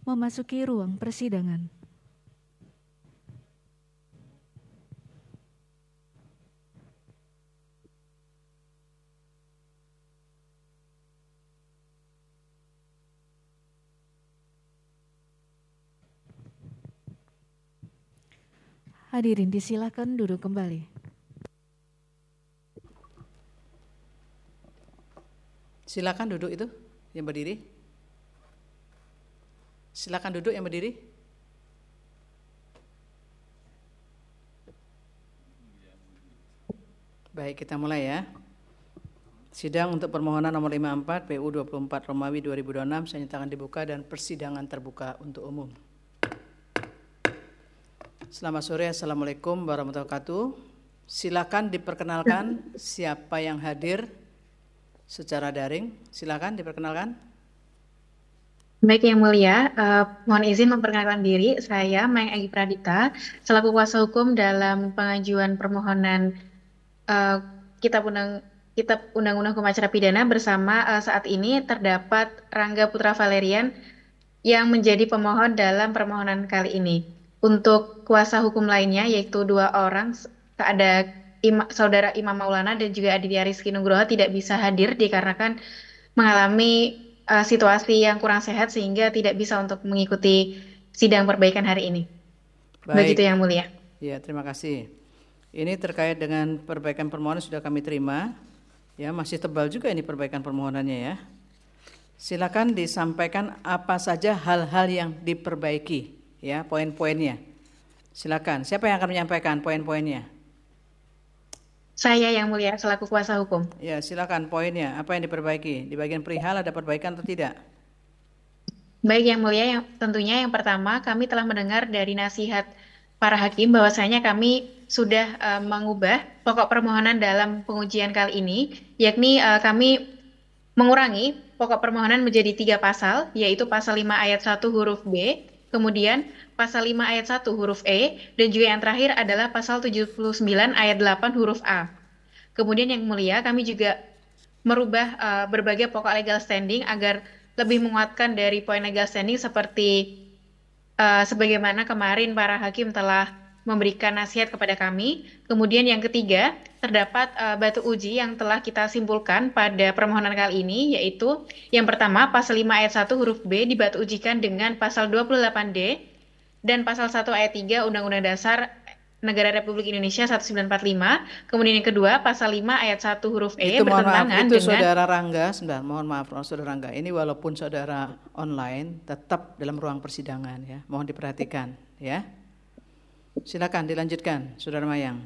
memasuki ruang persidangan. Hadirin disilakan duduk kembali. Silakan duduk itu yang berdiri. Silakan duduk yang berdiri. Baik, kita mulai ya. Sidang untuk permohonan nomor 54 PU 24 Romawi 2026 saya nyatakan dibuka dan persidangan terbuka untuk umum. Selamat sore, Assalamualaikum warahmatullahi wabarakatuh. Silakan diperkenalkan siapa yang hadir secara daring. Silakan diperkenalkan. Baik Yang Mulia, mohon izin memperkenalkan diri. Saya Mayang Egi Pradita, selaku kuasa hukum dalam pengajuan permohonan Kitab Undang-Undang Hukum Acara Pidana bersama saat ini terdapat Rangga Putra Valerian yang menjadi pemohon dalam permohonan kali ini. Untuk kuasa hukum lainnya yaitu 2 orang, ada Saudara Imam Maulana dan juga Aditya Rizky Nugroho tidak bisa hadir dikarenakan mengalami situasi yang kurang sehat sehingga tidak bisa untuk mengikuti sidang perbaikan hari ini. Baik. Begitu Yang Mulia. Ya, terima kasih. Ini terkait dengan perbaikan permohonan sudah kami terima. Ya, masih tebal juga ini perbaikan permohonannya ya. Silakan disampaikan apa saja hal-hal yang diperbaiki, ya, poin-poinnya. Silakan. Siapa yang akan menyampaikan poin-poinnya? Saya Yang Mulia selaku kuasa hukum. Ya, silakan poinnya. Apa yang diperbaiki? Di bagian perihal ada perbaikan atau tidak? Baik Yang Mulia, tentunya yang pertama kami telah mendengar dari nasihat para hakim bahwasanya kami sudah mengubah pokok permohonan dalam pengujian kali ini, yakni kami mengurangi pokok permohonan menjadi 3 pasal, yaitu pasal 5 ayat 1 huruf B, kemudian pasal 5 ayat 1 huruf E, dan juga yang terakhir adalah pasal 79 ayat 8 huruf A. Kemudian Yang Mulia, kami juga merubah berbagai pokok legal standing agar lebih menguatkan dari poin legal standing seperti sebagaimana kemarin para hakim telah memberikan nasihat kepada kami. Kemudian yang ketiga, terdapat batu uji yang telah kita simpulkan pada permohonan kali ini, yaitu yang pertama pasal 5 ayat 1 huruf B dibatu ujikan dengan pasal 28D dan pasal 1 ayat 3 Undang-Undang Dasar Negara Republik Indonesia 1945. Kemudian yang kedua pasal 5 ayat 1 huruf E bertentangan dengan Saudara Rangga, sebentar, mohon maaf Saudara Rangga. Ini walaupun saudara online tetap dalam ruang persidangan ya. Mohon diperhatikan ya. Silakan dilanjutkan, Saudara Mayang.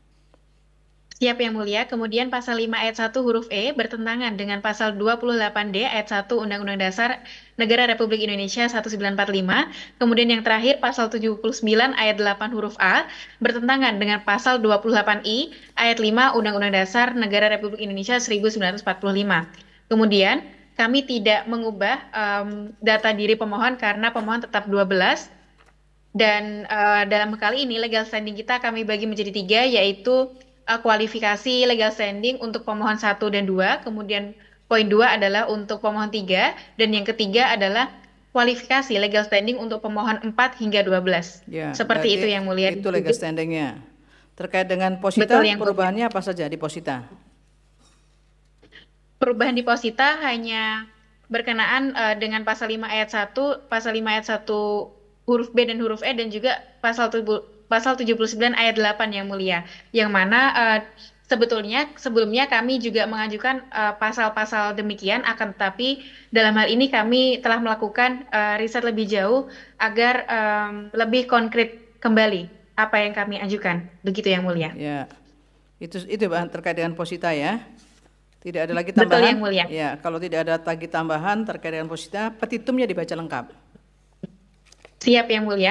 Siap Yang Mulia. Kemudian pasal 5 ayat 1 huruf E bertentangan dengan pasal 28D ayat 1 Undang-Undang Dasar Negara Republik Indonesia 1945. Kemudian yang terakhir pasal 79 ayat 8 huruf A bertentangan dengan pasal 28I ayat 5 Undang-Undang Dasar Negara Republik Indonesia 1945. Kemudian kami tidak mengubah data diri pemohon karena pemohon tetap 12. Dan dalam kali ini legal standing kita kami bagi menjadi 3, yaitu kualifikasi legal standing untuk pemohon 1 dan 2, kemudian poin 2 adalah untuk pemohon 3, dan yang ketiga adalah kualifikasi legal standing untuk pemohon 4 hingga 12. Ya, seperti itu Yang Mulia. Itu legal standingnya. Terkait dengan posita, perubahannya apa saja di posita? Perubahan di posita hanya berkenaan dengan pasal 5 ayat 1, pasal 5 ayat 1 huruf B dan huruf E, dan juga pasal 79 ayat 8 Yang Mulia. Yang mana sebetulnya sebelumnya kami juga mengajukan pasal-pasal demikian, akan tetapi dalam hal ini kami telah melakukan riset lebih jauh agar lebih konkret kembali apa yang kami ajukan. Begitu Yang Mulia. Ya, itu terkait dengan posita ya. Tidak ada lagi tambahan. Betul Yang Mulia. Ya, kalau tidak ada lagi tambahan terkait dengan posita, petitumnya dibaca lengkap. Siap Yang Mulia.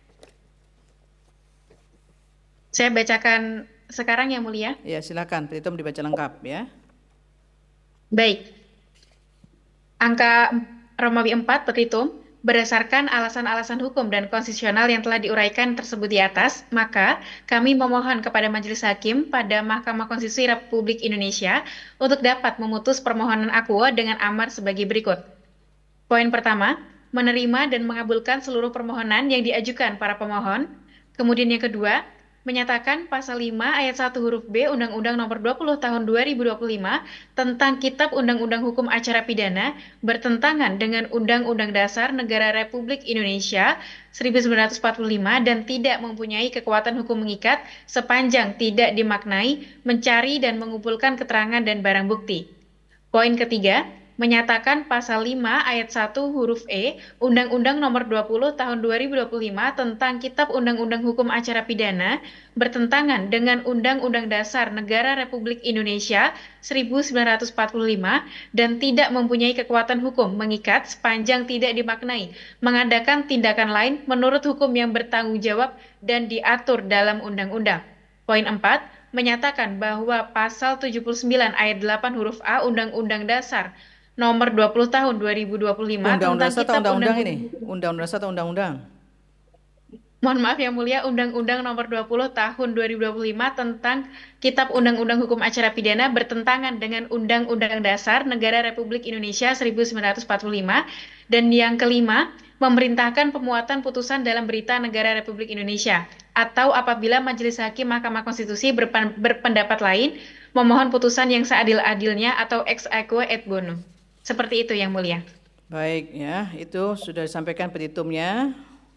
Saya bacakan sekarang Yang Mulia. Ya, silakan. Petitum dibaca lengkap ya. Baik. Angka Romawi 4 petitum, berdasarkan alasan-alasan hukum dan konstitusional yang telah diuraikan tersebut di atas, maka kami memohon kepada Majelis Hakim pada Mahkamah Konstitusi Republik Indonesia untuk dapat memutus permohonan akuo dengan amar sebagai berikut. Poin pertama, menerima dan mengabulkan seluruh permohonan yang diajukan para pemohon. Kemudian yang kedua, menyatakan pasal 5 ayat 1 huruf B Undang-Undang Nomor 20 Tahun 2025 tentang Kitab Undang-Undang Hukum Acara Pidana bertentangan dengan Undang-Undang Dasar Negara Republik Indonesia 1945 dan tidak mempunyai kekuatan hukum mengikat sepanjang tidak dimaknai, mencari dan mengumpulkan keterangan dan barang bukti. Poin ketiga, menyatakan pasal 5 ayat 1 huruf E Undang-Undang Nomor 20 Tahun 2025 tentang Kitab Undang-Undang Hukum Acara Pidana bertentangan dengan Undang-Undang Dasar Negara Republik Indonesia 1945 dan tidak mempunyai kekuatan hukum mengikat sepanjang tidak dimaknai, mengadakan tindakan lain menurut hukum yang bertanggung jawab dan diatur dalam undang-undang. Poin 4, menyatakan bahwa pasal 79 ayat 8 huruf A Undang-Undang Dasar Nomor 20 Tahun 2025 Undang-undang tentang dasar atau Kitab undang-undang ini? Undang-undang dasar atau undang-undang? Mohon maaf yang mulia, Undang-Undang Nomor 20 Tahun 2025 tentang Kitab Undang-Undang Hukum Acara Pidana bertentangan dengan Undang-Undang Dasar Negara Republik Indonesia 1945. Dan yang kelima, memerintahkan pemuatan putusan dalam berita negara Republik Indonesia atau apabila Majelis Hakim Mahkamah Konstitusi berpendapat lain, memohon putusan yang seadil-adilnya atau ex aequo et bono. Seperti itu yang mulia. Baik ya, itu sudah disampaikan petitumnya.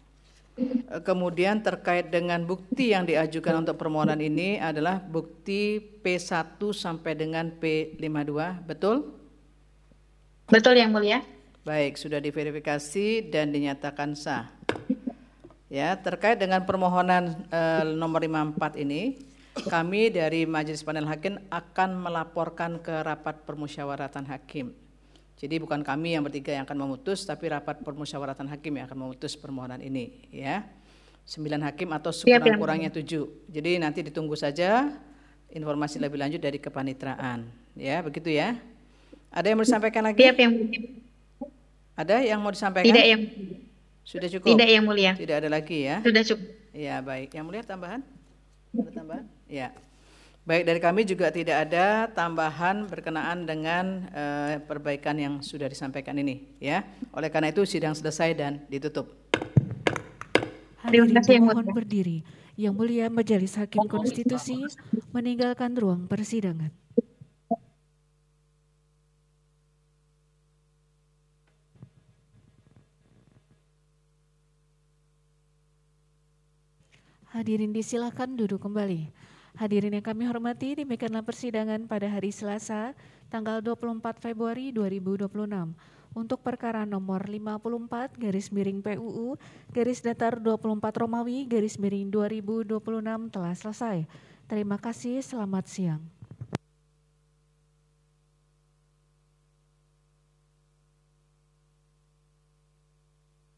Kemudian terkait dengan bukti yang diajukan untuk permohonan ini adalah bukti P1 sampai dengan P52, betul? Betul yang mulia. Baik, sudah diverifikasi dan dinyatakan sah. Ya, terkait dengan permohonan nomor 54 ini, kami dari Majelis Panel Hakim akan melaporkan ke rapat permusyawaratan hakim. Jadi bukan kami yang bertiga yang akan memutus, tapi rapat permusyawaratan hakim yang akan memutus permohonan ini, ya. 9 hakim atau sekurang-kurangnya 7. Jadi nanti ditunggu saja informasi lebih lanjut dari kepanitraan, ya, begitu ya. Ada yang mau disampaikan lagi? Siap yang mulia. Ada yang mau disampaikan? Tidak yang Sudah cukup? Tidak yang mulia. Tidak ada lagi ya? Sudah cukup. Ya, baik. Yang mulia tambahan? Ada tambahan? Ya. Baik, dari kami juga tidak ada tambahan berkenaan dengan perbaikan yang sudah disampaikan ini, ya. Oleh karena itu sidang selesai dan ditutup. Hadirin pemohon berdiri. Yang mulia Majelis Hakim Konstitusi meninggalkan ruang persidangan. Hadirin disilakan duduk kembali. Hadirin yang kami hormati, demikianlah persidangan pada hari Selasa, tanggal 24 Februari 2026 untuk perkara nomor 54/PUU _24 Romawi _2026 telah selesai. Terima kasih, selamat siang.